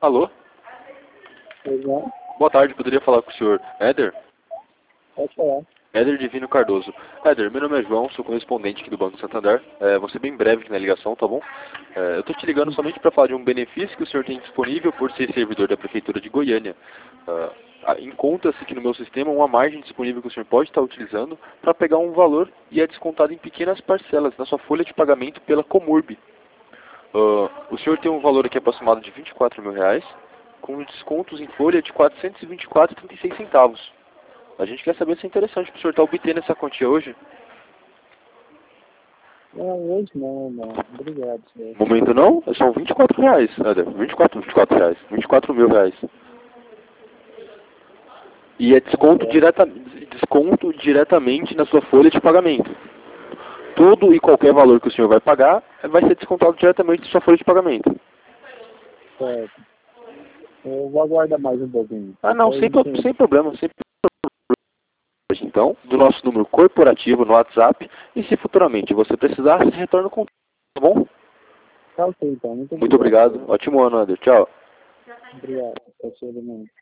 Alô? Exato. Boa tarde, poderia falar com o senhor Éder? Pode falar. Éder Divino Cardoso. Éder, meu nome é João, sou correspondente aqui do Banco Santander. Vou ser bem breve aqui na ligação, tá bom? Eu tô te ligando somente para falar de um benefício que o senhor tem disponível por ser servidor da Prefeitura de Goiânia. Encontra-se aqui no meu sistema uma margem disponível que o senhor pode estar utilizando para pegar um valor e é descontado em pequenas parcelas na sua folha de pagamento pela Comurb. O senhor tem um valor aqui aproximado de R$ 24.000, com descontos em folha de R$ 424,36. A gente quer saber se é interessante para o senhor estar obtendo essa quantia hoje. Não, hoje não. Obrigado, senhor. Momento não, são R$ 24, Éder. R$ 24 reais. R$ 24.000. E é desconto diretamente na sua folha de pagamento. Todo e qualquer valor que o senhor vai pagar vai ser descontado diretamente da sua folha de pagamento. Certo. Eu vou aguardar mais um pouquinho. Não, sem problema. Então, do nosso número corporativo no WhatsApp, e se futuramente você precisar, você retorna com, tá bom? Tá ok, então. Muito Muito obrigado. Ótimo ano, Éder. Tchau. Obrigado. Tá